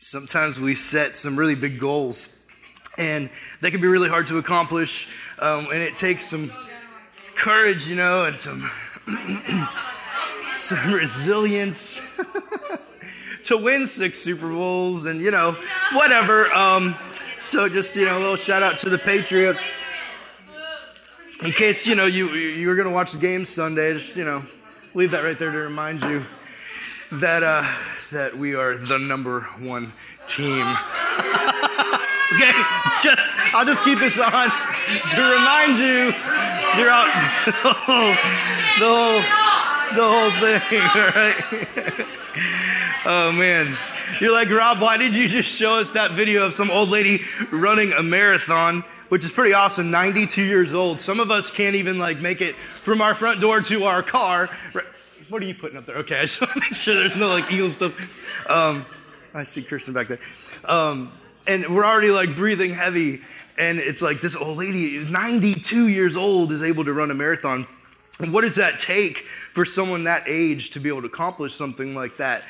Sometimes we set some really big goals, and they can be really hard to accomplish, and it takes some courage, and some some resilience to win 6 Super Bowls and, whatever. So just, a little shout out to the Patriots. In case, you were going to watch the game Sunday, just, leave that right there to remind you that we are the number 1 team. Okay, I'll just keep this on to remind you throughout the whole thing, all right? Oh, man. You're like, Rob, why did you just show us that video of some old lady running a marathon, which is pretty awesome, 92 years old. Some of us can't even, make it from our front door to our car. What are you putting up there? Okay, I just want to make sure there's no, Eagle stuff. I see Christian back there. And we're already, breathing heavy. And it's this old lady, 92 years old, is able to run a marathon. And what does that take for someone that age to be able to accomplish something like that?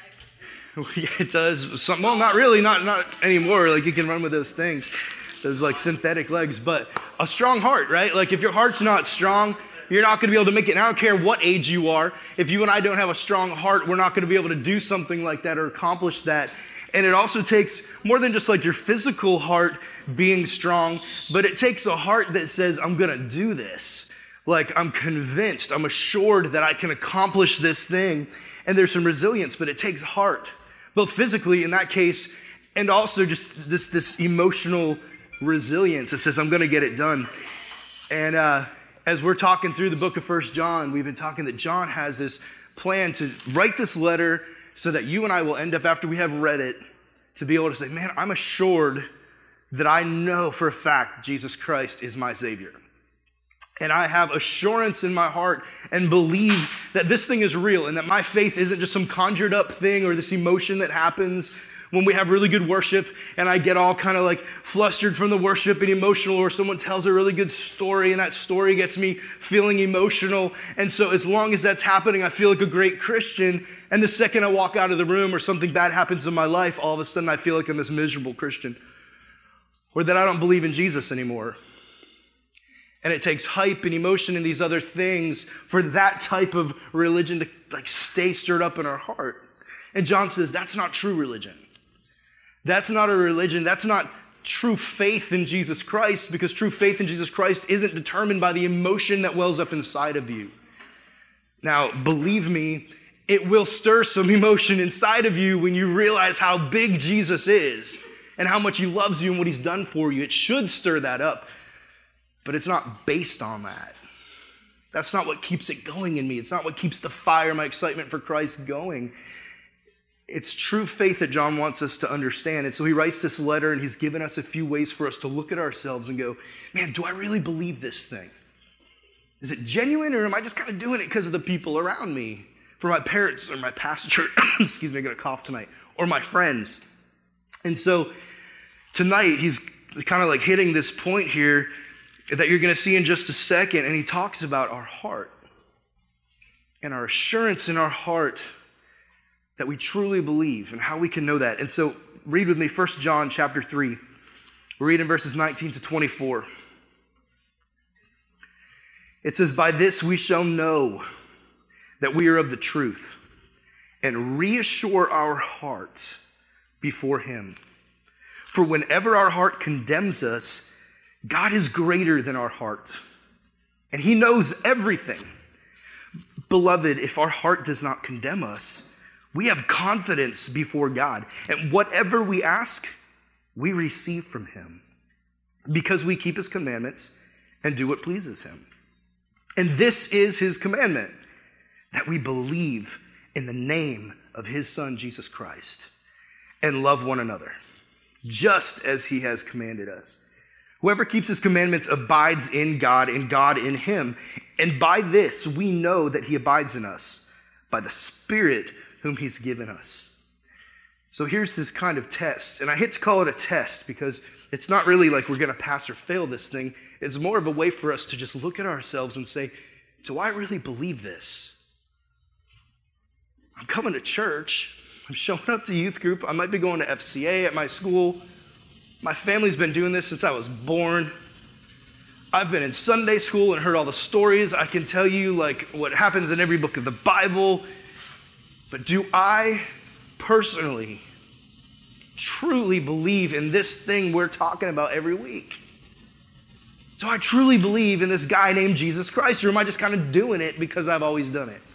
It does. Well, not really, not anymore. You can run with those things, those synthetic legs, but a strong heart, right? If your heart's not strong, you're not going to be able to make it. And I don't care what age you are. If you and I don't have a strong heart, we're not going to be able to do something like that or accomplish that. And it also takes more than just your physical heart being strong, but it takes a heart that says, I'm going to do this. I'm convinced, I'm assured that I can accomplish this thing. And there's some resilience, but it takes heart, both physically in that case, and also just this emotional resilience that says, I'm going to get it done. And as we're talking through the book of 1 John, we've been talking that John has this plan to write this letter so that you and I will end up, after we have read it, to be able to say, man, I'm assured that I know for a fact Jesus Christ is my Savior. And I have assurance in my heart and believe that this thing is real and that my faith isn't just some conjured up thing or this emotion that happens when we have really good worship and I get all kind of flustered from the worship and emotional, or someone tells a really good story and that story gets me feeling emotional. And so as long as that's happening, I feel like a great Christian. And the second I walk out of the room or something bad happens in my life, all of a sudden I feel like I'm this miserable Christian, or that I don't believe in Jesus anymore. And it takes hype and emotion and these other things for that type of religion to stay stirred up in our heart. And John says that's not true religion. That's not a religion. That's not true faith in Jesus Christ, because true faith in Jesus Christ isn't determined by the emotion that wells up inside of you. Now, believe me, it will stir some emotion inside of you when you realize how big Jesus is and how much he loves you and what he's done for you. It should stir that up. But it's not based on that. That's not what keeps it going in me. It's not what keeps the fire, my excitement for Christ going. It's true faith that John wants us to understand. And so he writes this letter and he's given us a few ways for us to look at ourselves and go, man, do I really believe this thing? Is it genuine, or am I just kind of doing it because of the people around me? For my parents or my pastor, excuse me, I'm going to cough tonight, or my friends. And so tonight he's kind of hitting this point here that you're going to see in just a second. And he talks about our heart and our assurance in our heart that we truly believe and how we can know that. And so read with me 1 John chapter 3. We're reading verses 19 to 24. It says, by this we shall know that we are of the truth and reassure our hearts before him. For whenever our heart condemns us, God is greater than our heart, and he knows everything. Beloved, if our heart does not condemn us, we have confidence before God, and whatever we ask, we receive from him, because we keep his commandments and do what pleases him. And this is his commandment, that we believe in the name of his Son, Jesus Christ, and love one another, just as he has commanded us. Whoever keeps his commandments abides in God and God in him. And by this we know that he abides in us, by the Spirit whom he's given us. So here's this kind of test. And I hate to call it a test because it's not really we're going to pass or fail this thing. It's more of a way for us to just look at ourselves and say, do I really believe this? I'm coming to church. I'm showing up to youth group. I might be going to FCA at my school. My family's been doing this since I was born. I've been in Sunday school and heard all the stories. I can tell you like what happens in every book of the Bible. But do I personally truly believe in this thing we're talking about every week? Do I truly believe in this guy named Jesus Christ, or am I just kind of doing it because I've always done it?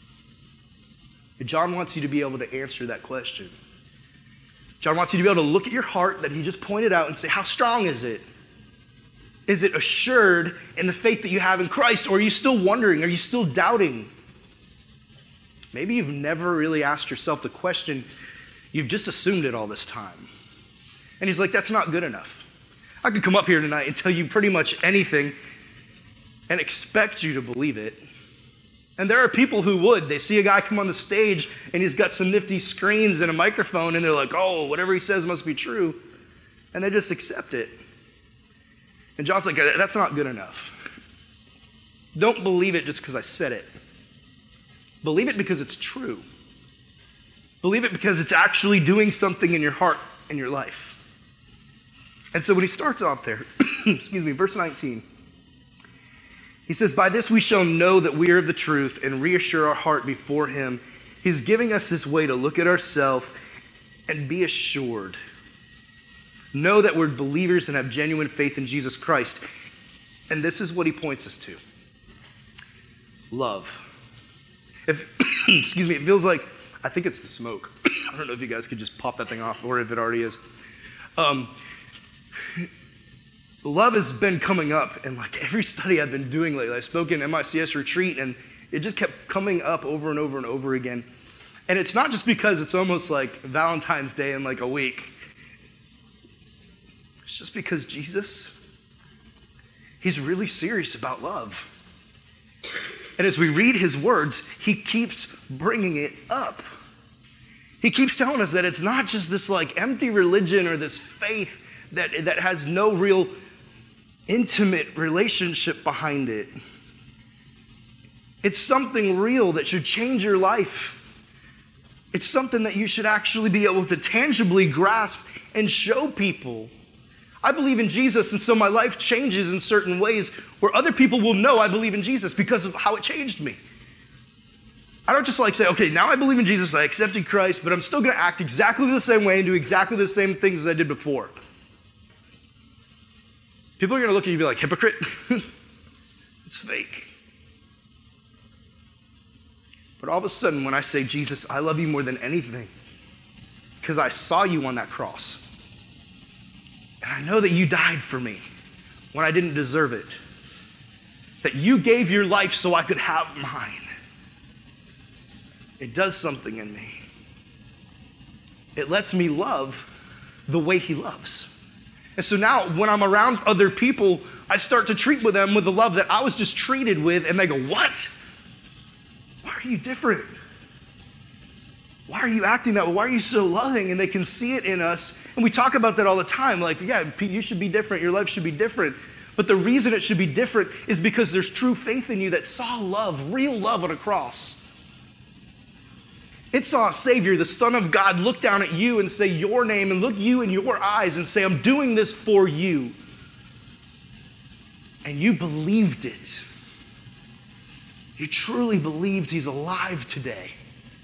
John wants you to be able to answer that question. John wants you to be able to look at your heart that he just pointed out and say, how strong is it? Is it assured in the faith that you have in Christ, or are you still wondering? Are you still doubting? Maybe you've never really asked yourself the question. You've just assumed it all this time. And he's like, that's not good enough. I could come up here tonight and tell you pretty much anything and expect you to believe it. And there are people who would. They see a guy come on the stage and he's got some nifty screens and a microphone and they're like, oh, whatever he says must be true. And they just accept it. And John's like, that's not good enough. Don't believe it just because I said it. Believe it because it's true. Believe it because it's actually doing something in your heart and your life. And so when he starts off there, verse 19, he says, by this we shall know that we are of the truth and reassure our heart before him. He's giving us this way to look at ourselves and be assured. Know that we're believers and have genuine faith in Jesus Christ. And this is what he points us to. Love. It feels like, I think it's the smoke. I don't know if you guys could just pop that thing off or if it already is. Love has been coming up in like every study I've been doing lately. I spoke in MICS retreat and it just kept coming up over and over and over again. And it's not just because it's almost like Valentine's Day in like a week. It's just because Jesus, he's really serious about love. And as we read his words, he keeps bringing it up. He keeps telling us that it's not just this like empty religion or this faith that has no real intimate relationship behind it. It's something real that should change your life. It's something that you should actually be able to tangibly grasp and show people. I believe in Jesus, and so my life changes in certain ways where other people will know I believe in Jesus because of how it changed me. I don't just like say, okay, now I believe in Jesus, I accepted Christ, but I'm still going to act exactly the same way and do exactly the same things as I did before. People are going to look at you and be like, hypocrite. It's fake. But all of a sudden, when I say, Jesus, I love you more than anything because I saw you on that cross. And I know that you died for me when I didn't deserve it. That you gave your life so I could have mine. It does something in me. It lets me love the way he loves. And so now when I'm around other people, I start to treat with them with the love that I was just treated with, and they go, what? Why are you different? Why are you acting that way? Why are you so loving? And they can see it in us. And we talk about that all the time. Like, yeah, you should be different. Your life should be different. But the reason it should be different is because there's true faith in you that saw love, real love on a cross. It saw a Savior, the Son of God, look down at you and say your name and look you in your eyes and say, I'm doing this for you. And you believed it. You truly believed he's alive today.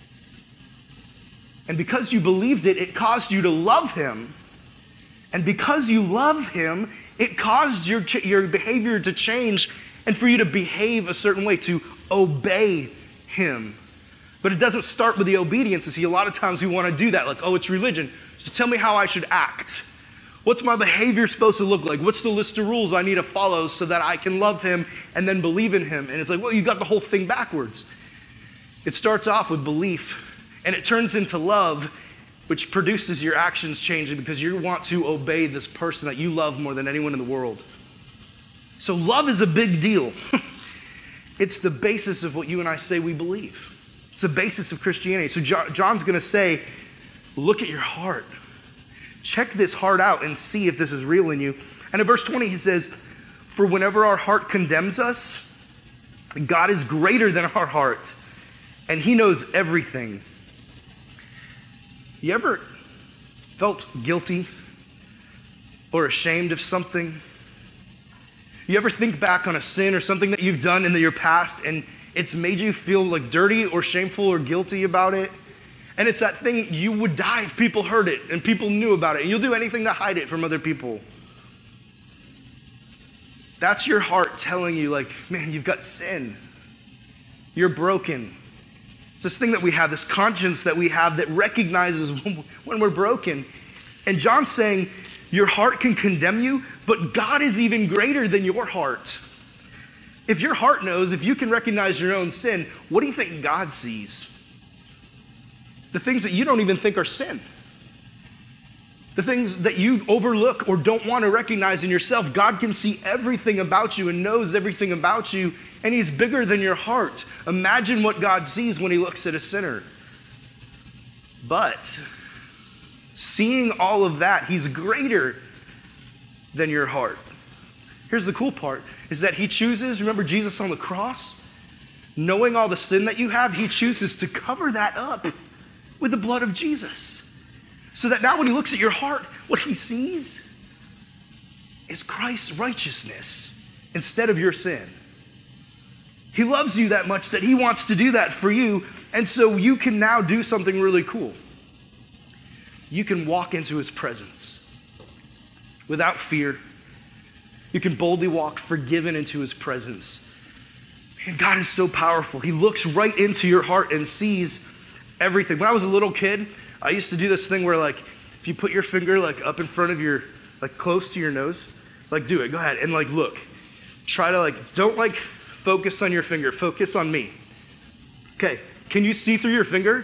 And because you believed it, it caused you to love him. And because you love him, it caused your behavior to change and for you to behave a certain way, to obey him. But it doesn't start with the obedience. You see, a lot of times we want to do that. Like, oh, it's religion. So tell me how I should act. What's my behavior supposed to look like? What's the list of rules I need to follow so that I can love him and then believe in him? And it's like, well, you got the whole thing backwards. It starts off with belief, and it turns into love, which produces your actions changing because you want to obey this person that you love more than anyone in the world. So love is a big deal. It's the basis of what you and I say we believe. It's the basis of Christianity. So John's going to say, look at your heart. Check this heart out and see if this is real in you. And in verse 20 he says, for whenever our heart condemns us, God is greater than our heart, and he knows everything. You ever felt guilty or ashamed of something? You ever think back on a sin or something that you've done in your past and it's made you feel like dirty or shameful or guilty about it? And it's that thing you would die if people heard it and people knew about it. And you'll do anything to hide it from other people. That's your heart telling you, like, man, you've got sin. You're broken. It's this thing that we have, this conscience that we have that recognizes when we're broken. And John's saying, your heart can condemn you, but God is even greater than your heart. If your heart knows, if you can recognize your own sin, what do you think God sees? The things that you don't even think are sin. The things that you overlook or don't want to recognize in yourself, God can see everything about you and knows everything about you, and He's bigger than your heart. Imagine what God sees when He looks at a sinner. But seeing all of that, He's greater than your heart. Here's the cool part, is that He chooses, remember Jesus on the cross? Knowing all the sin that you have, He chooses to cover that up with the blood of Jesus. So that now when He looks at your heart, what He sees is Christ's righteousness instead of your sin. He loves you that much that He wants to do that for you, and so you can now do something really cool. You can walk into His presence without fear. You can boldly walk forgiven into His presence. And God is so powerful. He looks right into your heart and sees everything. When I was a little kid, I used to do this thing where, like, if you put your finger, like, up in front of your, like, close to your nose, like, do it. Go ahead and, like, look. Try to, like, don't, like, focus on your finger. Focus on me. Okay. Can you see through your finger?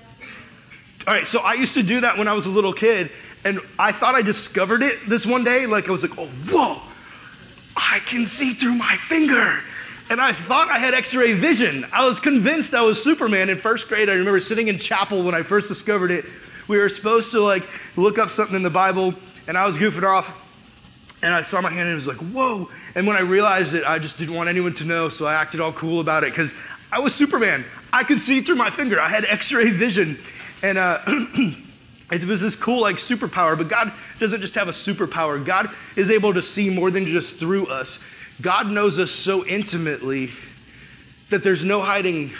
All right. So I used to do that when I was a little kid, and I thought I discovered it this one day. Like, I was like, oh, whoa, I can see through my finger. And I thought I had X-ray vision. I was convinced I was Superman in first grade. I remember sitting in chapel when I first discovered it. We were supposed to, like, look up something in the Bible, and I was goofing off, and I saw my hand, and it was like, whoa. And when I realized it, I just didn't want anyone to know, so I acted all cool about it, because I was Superman. I could see through my finger. I had X-ray vision. And it was this cool, like, superpower. But God doesn't just have a superpower. God is able to see more than just through us. God knows us so intimately that there's no hiding.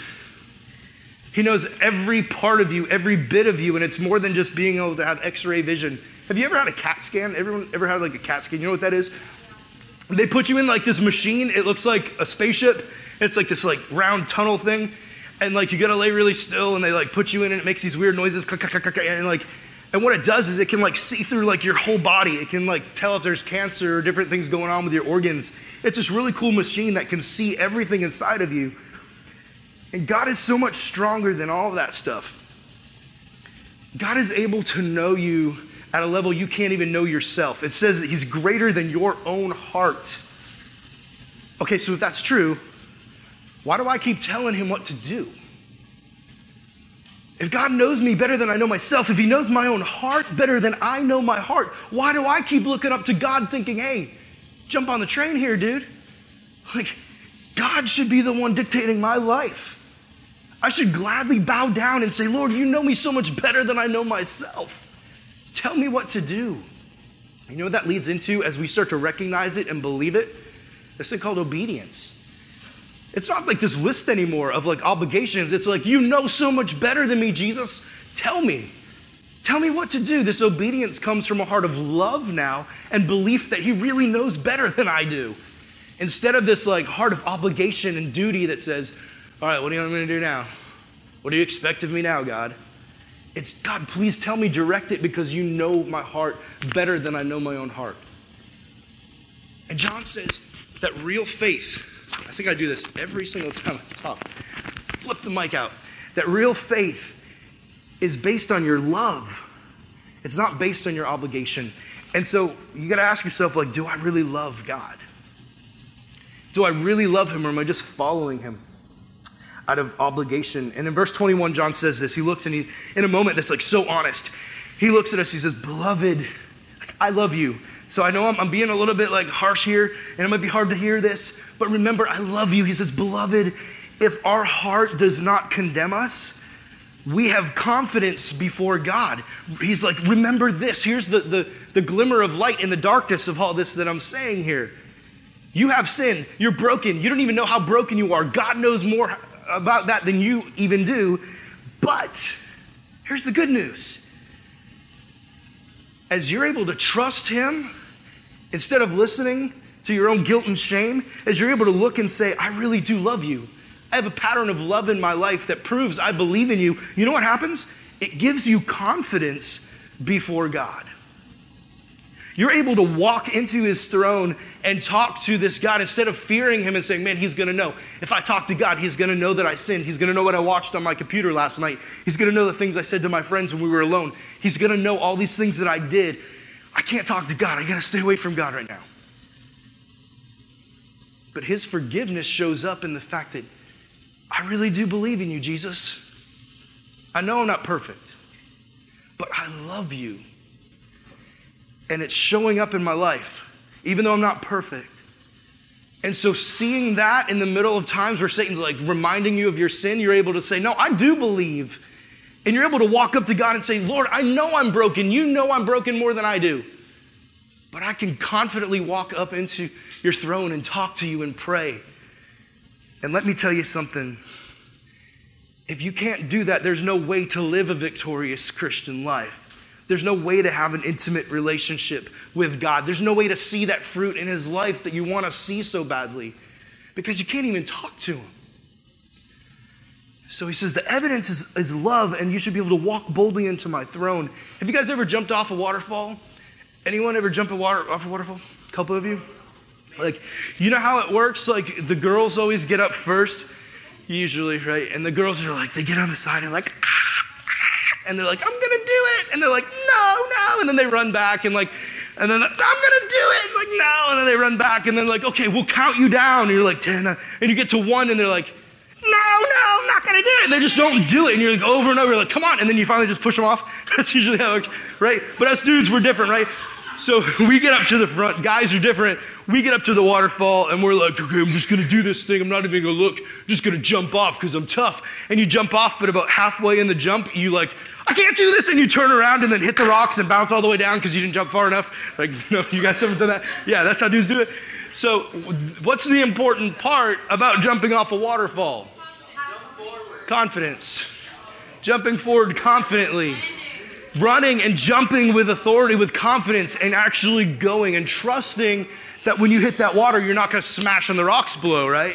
He knows every part of you, every bit of you, and it's more than just being able to have X-ray vision. Have you ever had a CAT scan? Everyone ever had, like, a CAT scan? You know what that is? They put you in, like, this machine. It looks like a spaceship. It's like this, like, round tunnel thing. And, like, you got to lay really still, and they, like, put you in, and it makes these weird noises. And, like, and what it does is it can, like, see through, like, your whole body. It can, like, tell if there's cancer or different things going on with your organs. It's this really cool machine that can see everything inside of you. And God is so much stronger than all of that stuff. God is able to know you at a level you can't even know yourself. It says that He's greater than your own heart. Okay, so if that's true, why do I keep telling Him what to do? If God knows me better than I know myself, if He knows my own heart better than I know my heart, why do I keep looking up to God thinking, hey, jump on the train here, dude? Like, God should be the one dictating my life. I should gladly bow down and say, Lord, you know me so much better than I know myself. Tell me what to do. You know what that leads into as we start to recognize it and believe it? This thing called obedience. It's not like this list anymore of, like, obligations. It's like, you know so much better than me, Jesus. Tell me. Tell me what to do. This obedience comes from a heart of love now and belief that He really knows better than I do. Instead of this, like, heart of obligation and duty that says, all right, what do you want me to do now? What do you expect of me now, God? It's, God, please tell me, direct it, because you know my heart better than I know my own heart. And John says that real faith, I think I do this every single time I talk. Flip the mic out. That real faith is based on your love. It's not based on your obligation. And so you got to ask yourself, like, do I really love God? Do I really love Him, or am I just following Him out of obligation? And in verse 21, John says this. He looks, and in a moment that's, like, so honest, he looks at us. He says, beloved, I love you. So I know I'm being a little bit, like, harsh here, and it might be hard to hear this, but remember, I love you. He says, beloved, if our heart does not condemn us, we have confidence before God. He's like, remember this. Here's the glimmer of light in the darkness of all this that I'm saying here. You have sin. You're broken. You don't even know how broken you are. God knows more about that than you even do. But here's the good news. As you're able to trust him, instead of listening to your own guilt and shame, as you're able to look and say, I really do love you. I have a pattern of love in my life that proves I believe in you. You know what happens? It gives you confidence before God. You're able to walk into his throne and talk to this God instead of fearing him and saying, man, he's going to know. If I talk to God, he's going to know that I sinned. He's going to know what I watched on my computer last night. He's going to know the things I said to my friends when we were alone. He's going to know all these things that I did. I can't talk to God. I got to stay away from God right now. But his forgiveness shows up in the fact that I really do believe in you, Jesus. I know I'm not perfect, but I love you. And it's showing up in my life, even though I'm not perfect. And so seeing that in the middle of times where Satan's like reminding you of your sin, you're able to say, no, I do believe. And you're able to walk up to God and say, Lord, I know I'm broken. You know I'm broken more than I do. But I can confidently walk up into your throne and talk to you and pray. And let me tell you something. If you can't do that, there's no way to live a victorious Christian life. There's no way to have an intimate relationship with God. There's no way to see that fruit in his life that you want to see so badly because you can't even talk to him. So he says, the evidence is love, and you should be able to walk boldly into my throne. Have you guys ever jumped off a waterfall? Anyone ever jump off a waterfall? A couple of you? Like, you know how it works? Like, the girls always get up first, usually, right? And the girls are like, they get on the side and like, and they're like, I'm going to do it. And they're like, no. And then they run back and like, and then I'm going to do it. Like, no. And then they run back and then like, okay, we'll count you down. And you're like, 10. And you get to 1 and they're like, no, I'm not going to do it. And they just don't do it. And you're like over and over, like, come on. And then you finally just push them off. That's usually how it works, right? But us dudes, we're different, right? So we get up to the front. Guys are different. We get up to the waterfall and we're like, okay, I'm just going to do this thing. I'm not even going to look. I'm just going to jump off because I'm tough. And you jump off, but about halfway in the jump, you like, I can't do this. And you turn around and then hit the rocks and bounce all the way down because you didn't jump far enough. Like, no, you guys haven't done that? Yeah, that's how dudes do it. So what's the important part about jumping off a waterfall? Confidence. Jumping forward confidently. Running and jumping with authority, with confidence, and actually going and trusting that when you hit that water, you're not going to smash on the rocks below, right?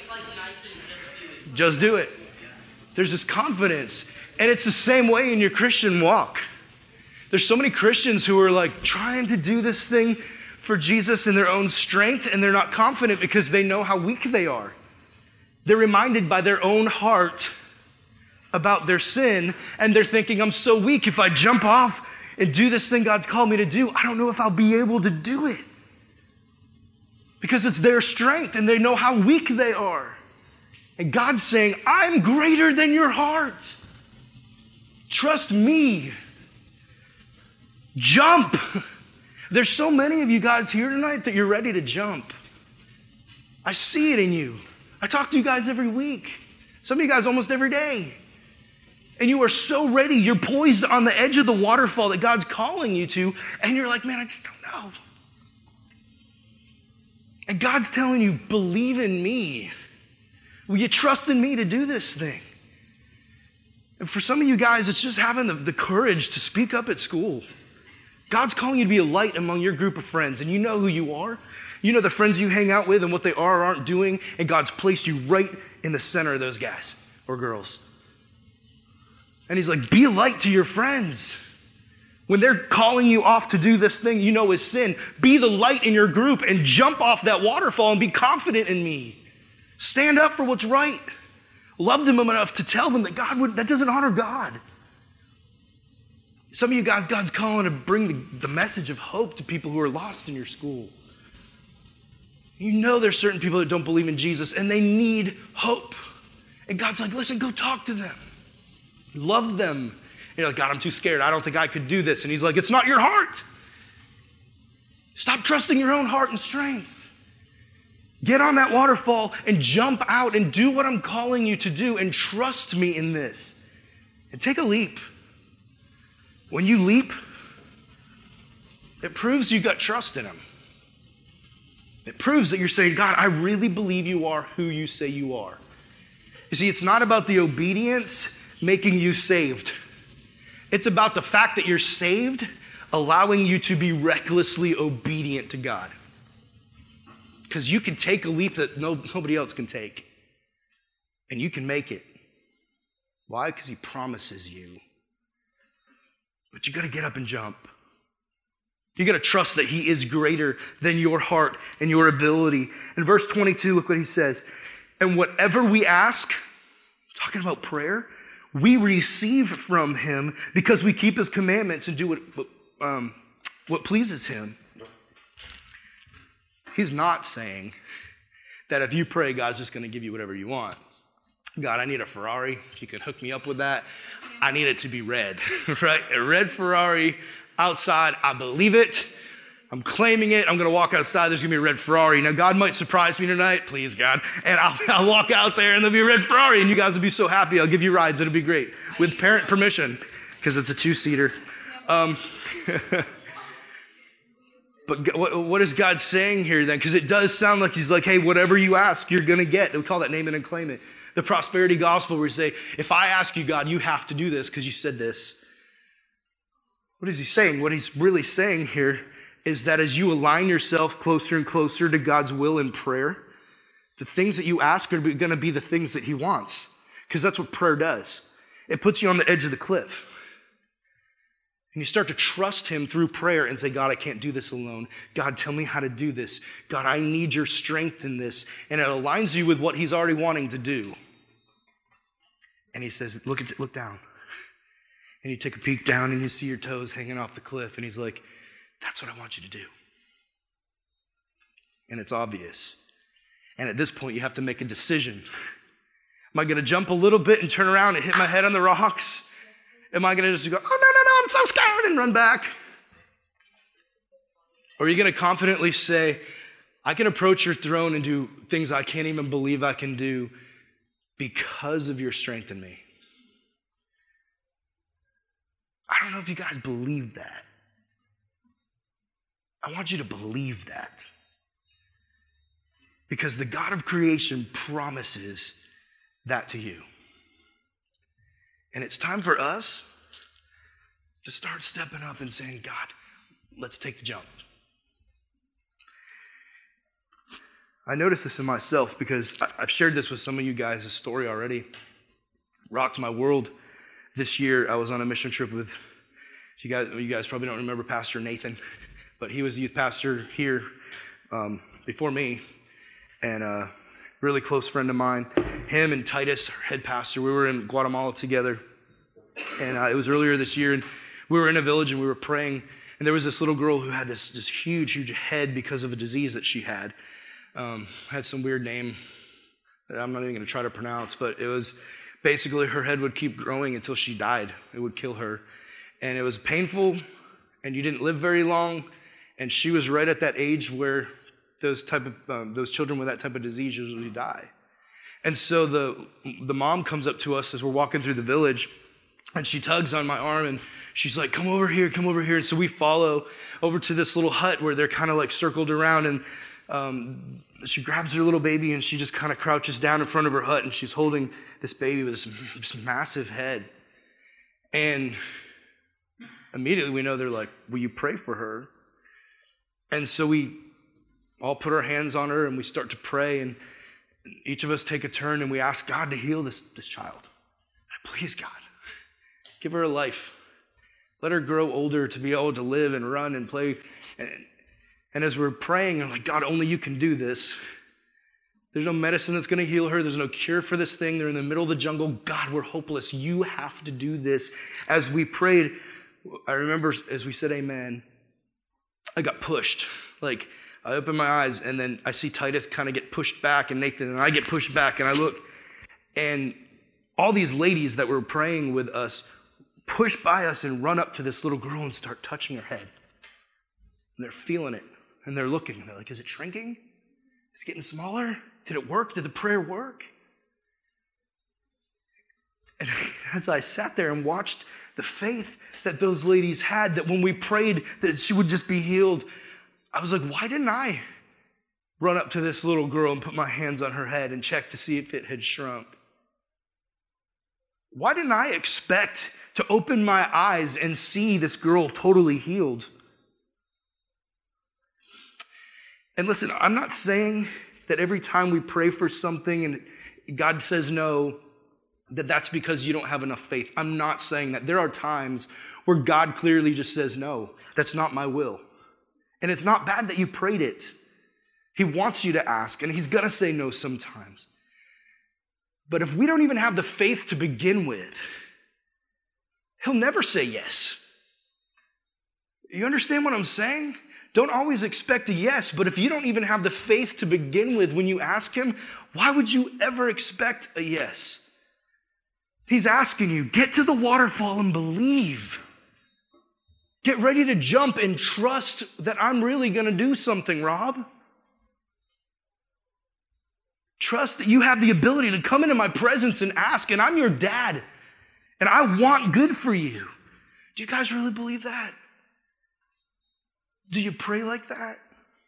Just do it. There's this confidence. And it's the same way in your Christian walk. There's so many Christians who are like trying to do this thing for Jesus in their own strength, and they're not confident because they know how weak they are. They're reminded by their own heart about their sin, and they're thinking, I'm so weak. If I jump off and do this thing God's called me to do, I don't know if I'll be able to do it. Because it's their strength, and they know how weak they are. And God's saying, I'm greater than your heart. Trust me. Jump. There's so many of you guys here tonight that you're ready to jump. I see it in you. I talk to you guys every week. Some of you guys almost every day. And you are so ready. You're poised on the edge of the waterfall that God's calling you to. And you're like, man, I just don't know. And God's telling you, believe in me. Will you trust in me to do this thing? And for some of you guys, it's just having the courage to speak up at school. God's calling you to be a light among your group of friends. And you know who you are. You know the friends you hang out with and what they are or aren't doing. And God's placed you right in the center of those guys or girls. And he's like, be a light to your friends. When they're calling you off to do this thing you know is sin, be the light in your group and jump off that waterfall and be confident in me. Stand up for what's right. Love them enough to tell them that that doesn't honor God. Some of you guys, God's calling to bring the message of hope to people who are lost in your school. You know there's certain people that don't believe in Jesus and they need hope. And God's like, listen, go talk to them. Love them. And you're like, God, I'm too scared. I don't think I could do this. And he's like, it's not your heart. Stop trusting your own heart and strength. Get on that waterfall and jump out and do what I'm calling you to do and trust me in this. and take a leap. When you leap, it proves you got trust in him. It proves that you're saying, God, I really believe you are who you say you are. You see, it's not about the obedience making you saved. It's about the fact that you're saved, allowing you to be recklessly obedient to God. Because you can take a leap that nobody else can take. And you can make it. Why? Because he promises you. But you got to get up and jump. You got to trust that he is greater than your heart and your ability. In verse 22, look what he says. And whatever we ask, talking about prayer, we receive from him because we keep his commandments and do what pleases him. He's not saying that if you pray, God's just going to give you whatever you want. God, I need a Ferrari. If you can hook me up with that. I need it to be red, right? A red Ferrari outside. I believe it. I'm claiming it. I'm going to walk outside. There's going to be a red Ferrari. Now, God might surprise me tonight. Please, God. And I'll walk out there and there'll be a red Ferrari and you guys will be so happy. I'll give you rides. It'll be great. With parent permission because it's a 2-seater. But what is God saying here then? Because it does sound like he's like, hey, whatever you ask, you're going to get. We call that name it and claim it. The prosperity gospel where we say, if I ask you, God, you have to do this because you said this. What is he saying? What he's really saying here is that as you align yourself closer and closer to God's will in prayer, the things that you ask are going to be the things that he wants. Because that's what prayer does. It puts you on the edge of the cliff. And you start to trust him through prayer and say, God, I can't do this alone. God, tell me how to do this. God, I need your strength in this. And it aligns you with what he's already wanting to do. And he says, look down. And you take a peek down and you see your toes hanging off the cliff. And he's like, that's what I want you to do. And it's obvious. And at this point, you have to make a decision. Am I going to jump a little bit and turn around and hit my head on the rocks? Am I going to just go, oh, no, I'm so scared and run back? Or are you going to confidently say, I can approach your throne and do things I can't even believe I can do because of your strength in me? I don't know if you guys believe that. I want you to believe that. Because the God of creation promises that to you. And it's time for us to start stepping up and saying, God, let's take the jump. I noticed this in myself because I've shared this with some of you guys, this story already. Rocked my world. This year, I was on a mission trip with, you guys probably don't remember Pastor Nathan, but he was the youth pastor here before me, and a really close friend of mine. Him and Titus, our head pastor, we were in Guatemala together, and it was earlier this year, and we were in a village, and we were praying, and there was this little girl who had this huge head because of a disease that she had. Had some weird name that I'm not even going to try to pronounce, but it was basically her head would keep growing until she died. It would kill her. And it was painful, and you didn't live very long, and she was right at that age where those children with that type of disease usually die. And so the mom comes up to us as we're walking through the village, and she tugs on my arm, and she's like, come over here. And so we follow over to this little hut where they're kind of like circled around, and she grabs her little baby, and she just kind of crouches down in front of her hut, and she's holding this baby with this massive head. And immediately we know they're like, will you pray for her? And so we all put our hands on her, and we start to pray, and each of us take a turn, and we ask God to heal this child. Please, God, give her a life. Let her grow older to be able to live and run and play. And as we're praying, I'm like, God, only you can do this. There's no medicine that's going to heal her. There's no cure for this thing. They're in the middle of the jungle. God, we're hopeless. You have to do this. As we prayed, I remember as we said amen, I got pushed. Like, I opened my eyes, and then I see Titus kind of get pushed back, and Nathan and I get pushed back, and I look, and all these ladies that were praying with us push by us and run up to this little girl and start touching her head. And they're feeling it, and they're looking, and they're like, is it shrinking? Is it getting smaller? Did it work? Did the prayer work? And As I sat there and watched the faith that those ladies had, that when we prayed that she would just be healed, I was like, why didn't I run up to this little girl and put my hands on her head and check to see if it had shrunk? Why didn't I expect to open my eyes and see this girl totally healed? And listen, I'm not saying that every time we pray for something and God says no, that's because you don't have enough faith. I'm not saying that. There are times where God clearly just says, no, that's not my will. And it's not bad that you prayed it. He wants you to ask, and he's going to say no sometimes. But if we don't even have the faith to begin with, he'll never say yes. You understand what I'm saying? Don't always expect a yes, but if you don't even have the faith to begin with when you ask him, why would you ever expect a yes? He's asking you, get to the waterfall and believe. Get ready to jump and trust that I'm really going to do something, Rob. Trust that you have the ability to come into my presence and ask, and I'm your dad, and I want good for you. Do you guys really believe that? Do you pray like that?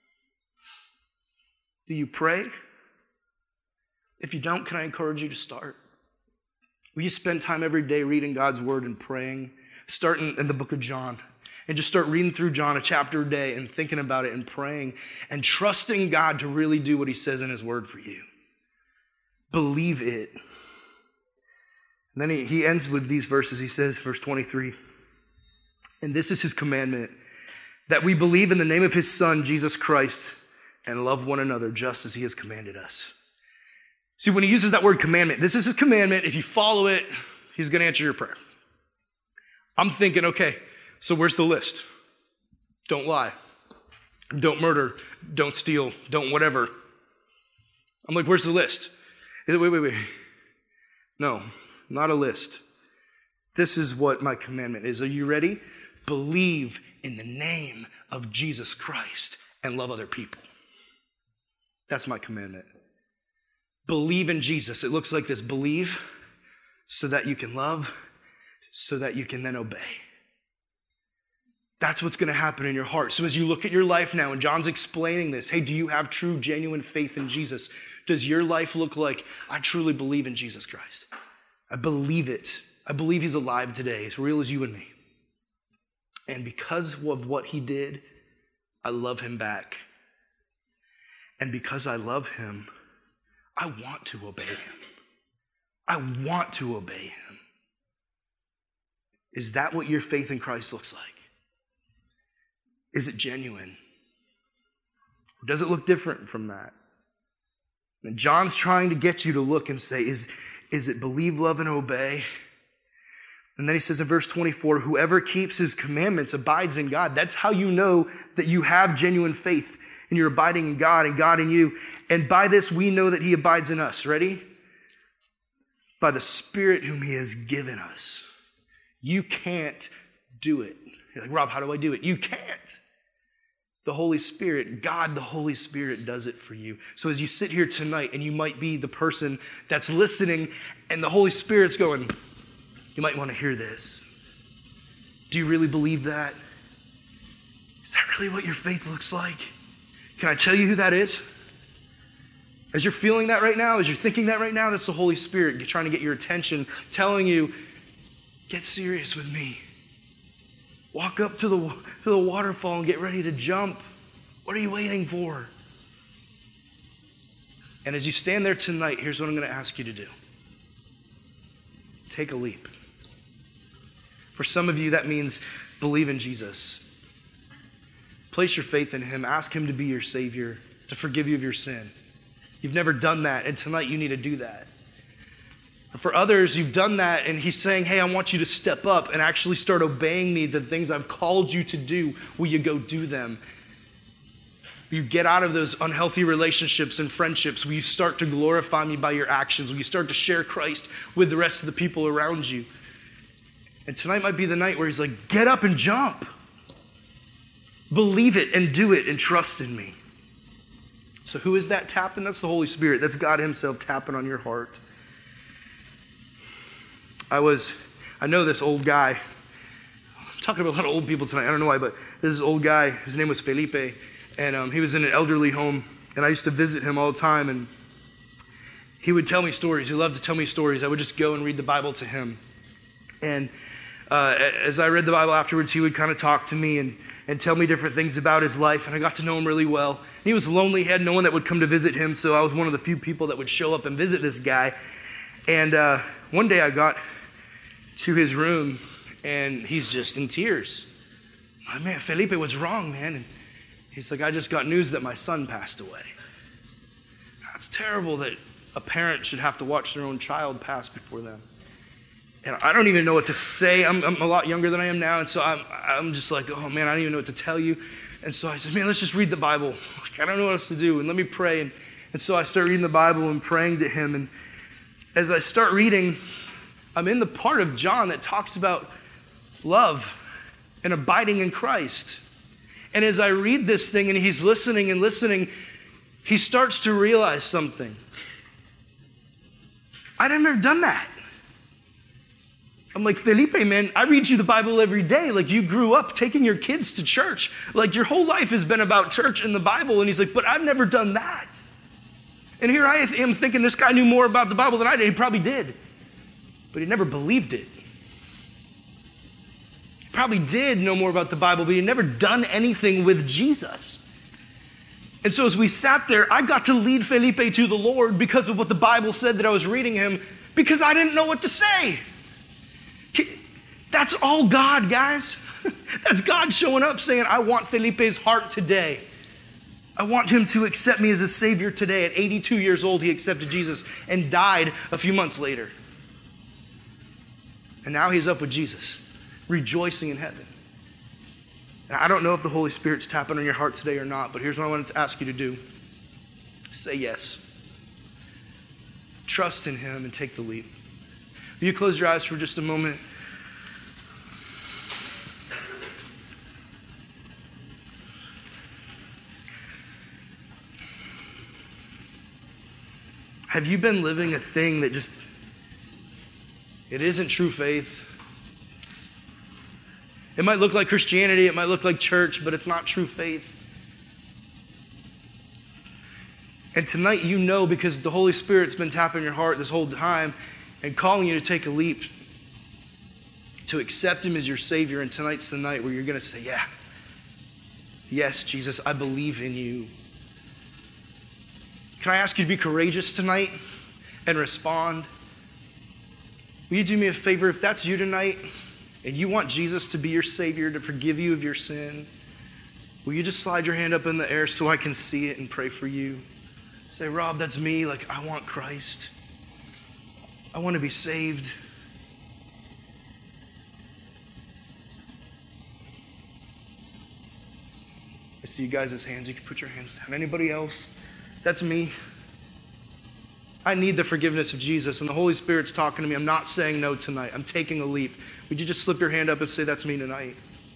Do you pray? If you don't, can I encourage you to start? Will you spend time every day reading God's word and praying? Start in the book of John and just start reading through John a chapter a day and thinking about it and praying and trusting God to really do what he says in his word for you. Believe it. And then he ends with these verses. He says, verse 23, and this is his commandment, that we believe in the name of his Son, Jesus Christ, and love one another just as he has commanded us. See, when he uses that word commandment, this is his commandment. If you follow it, he's going to answer your prayer. I'm thinking, okay, so where's the list? Don't lie. Don't murder. Don't steal. Don't whatever. I'm like, where's the list? Wait. No, not a list. This is what my commandment is. Are you ready? Believe in the name of Jesus Christ and love other people. That's my commandment. Believe in Jesus. It looks like this. Believe so that you can love, so that you can then obey. That's what's going to happen in your heart. So as you look at your life now, and John's explaining this, hey, do you have true, genuine faith in Jesus? Does your life look like, I truly believe in Jesus Christ? I believe it. I believe he's alive today, as real as you and me. And because of what he did, I love him back. And because I love him, I want to obey him. I want to obey him. Is that what your faith in Christ looks like? Is it genuine? Or does it look different from that? And John's trying to get you to look and say, is it believe, love, and obey? And then he says in verse 24, whoever keeps his commandments abides in God. That's how you know that you have genuine faith and you're abiding in God and God in you. And by this we know that he abides in us. Ready? By the Spirit whom he has given us. You can't do it. You're like, Rob, how do I do it? You can't. The Holy Spirit, God, the Holy Spirit does it for you. So as you sit here tonight, and you might be the person that's listening, and the Holy Spirit's going, you might want to hear this. Do you really believe that? Is that really what your faith looks like? Can I tell you who that is? As you're feeling that right now, as you're thinking that right now, that's the Holy Spirit trying to get your attention, telling you, get serious with me. Walk up to the waterfall and get ready to jump. What are you waiting for? And as you stand there tonight, here's what I'm going to ask you to do. Take a leap. For some of you, that means believe in Jesus. Place your faith in him. Ask him to be your Savior, to forgive you of your sin. You've never done that, and tonight you need to do that. For others, you've done that, and he's saying, hey, I want you to step up and actually start obeying me, the things I've called you to do. Will you go do them? Will you get out of those unhealthy relationships and friendships? Will you start to glorify me by your actions? Will you start to share Christ with the rest of the people around you? And tonight might be the night where he's like, get up and jump. Believe it and do it and trust in me. So who is that tapping? That's the Holy Spirit. That's God himself tapping on your heart. I know this old guy. I'm talking about a lot of old people tonight. I don't know why, but this is an old guy. His name was Felipe, and he was in an elderly home, and I used to visit him all the time, and he would tell me stories. He loved to tell me stories. I would just go and read the Bible to him. And as I read the Bible afterwards, he would kind of talk to me and tell me different things about his life, and I got to know him really well. And he was lonely. He had no one that would come to visit him, so I was one of the few people that would show up and visit this guy. And one day I got to his room, and he's just in tears. I'm like, man, Felipe, what's wrong, man? And he's like, I just got news that my son passed away. It's terrible that a parent should have to watch their own child pass before them. And I don't even know what to say. I'm a lot younger than I am now, and so I'm just like, oh man, I don't even know what to tell you. And so I said, man, let's just read the Bible. I don't know what else to do, and let me pray. And so I start reading the Bible and praying to him. And as I start reading, I'm in the part of John that talks about love and abiding in Christ. And as I read this thing and he's listening and listening, he starts to realize something. I'd never done that. I'm like, Felipe, man, I read you the Bible every day. Like, you grew up taking your kids to church. Like, your whole life has been about church and the Bible. And he's like, but I've never done that. And here I am thinking this guy knew more about the Bible than I did. He probably did. But he never believed it. He probably did know more about the Bible, but he had never done anything with Jesus. And so as we sat there, I got to lead Felipe to the Lord because of what the Bible said that I was reading him, because I didn't know what to say. That's all God, guys. That's God showing up saying, I want Felipe's heart today. I want him to accept me as a Savior today. At 82 years old, he accepted Jesus and died a few months later. And now he's up with Jesus, rejoicing in heaven. And I don't know if the Holy Spirit's tapping on your heart today or not, but here's what I wanted to ask you to do. Say yes. Trust in him and take the leap. Will you close your eyes for just a moment? Have you been living a thing that just, it isn't true faith? It might look like Christianity, it might look like church, but it's not true faith. And tonight you know, because the Holy Spirit's been tapping your heart this whole time and calling you to take a leap, to accept him as your Savior. And tonight's the night where you're going to say, yeah, yes, Jesus, I believe in you. Can I ask you to be courageous tonight and respond? Will you do me a favor? If that's you tonight and you want Jesus to be your Savior, to forgive you of your sin, will you just slide your hand up in the air so I can see it and pray for you? Say, Rob, that's me. Like, I want Christ. I want to be saved. I see you guys' hands. You can put your hands down. Anybody else? That's me. I need the forgiveness of Jesus, and the Holy Spirit's talking to me. I'm not saying no tonight. I'm taking a leap. Would you just slip your hand up and say, that's me tonight?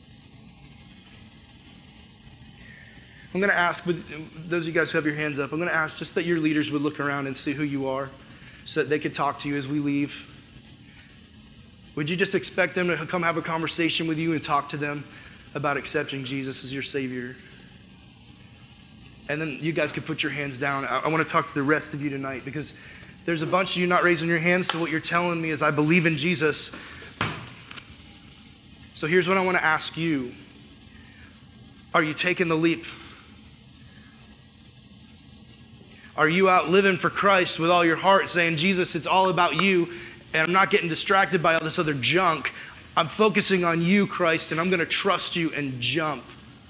I'm going to ask, those of you guys who have your hands up, I'm going to ask just that your leaders would look around and see who you are so that they could talk to you as we leave. Would you just expect them to come have a conversation with you and talk to them about accepting Jesus as your Savior? And then you guys can put your hands down. I want to talk to the rest of you tonight because there's a bunch of you not raising your hands. So what you're telling me is I believe in Jesus. So here's what I want to ask you. Are you taking the leap? Are you out living for Christ with all your heart, saying, Jesus, it's all about you, and I'm not getting distracted by all this other junk. I'm focusing on you, Christ, and I'm going to trust you and jump.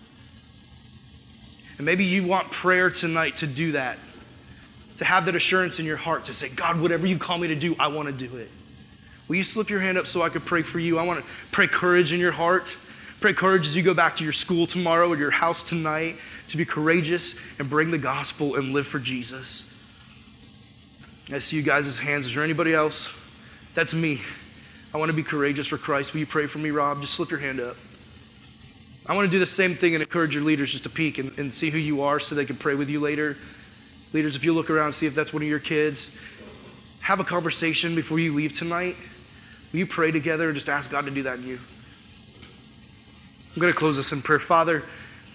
And maybe you want prayer tonight to do that, to have that assurance in your heart, to say, God, whatever you call me to do, I want to do it. Will you slip your hand up so I could pray for you? I want to pray courage in your heart. Pray courage as you go back to your school tomorrow or your house tonight, to be courageous and bring the gospel and live for Jesus. I see you guys' hands. Is there anybody else? That's me. I want to be courageous for Christ. Will you pray for me, Rob? Just slip your hand up. I want to do the same thing and encourage your leaders just to peek and see who you are so they can pray with you later. Leaders, if you look around and see if that's one of your kids, have a conversation before you leave tonight. Will you pray together and just ask God to do that in you? I'm going to close this in prayer. Father,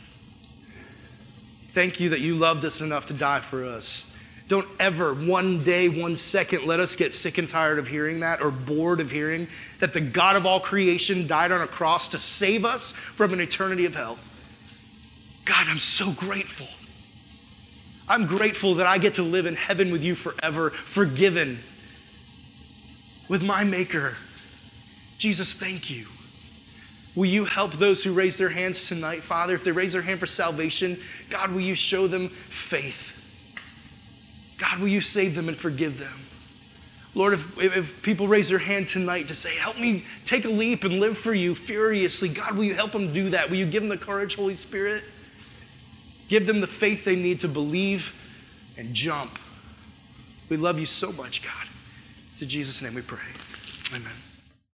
thank you that you loved us enough to die for us. Don't ever, one day, 1 second, let us get sick and tired of hearing that or bored of hearing that the God of all creation died on a cross to save us from an eternity of hell. God, I'm so grateful. I'm grateful that I get to live in heaven with you forever, forgiven, with my Maker. Jesus, thank you. Will you help those who raise their hands tonight, Father? If they raise their hand for salvation, God, will you show them faith? God, will you save them and forgive them? Lord, if people raise their hand tonight to say, help me take a leap and live for you furiously, God, will you help them do that? Will you give them the courage, Holy Spirit? Give them the faith they need to believe and jump. We love you so much, God. It's in Jesus' name we pray. Amen.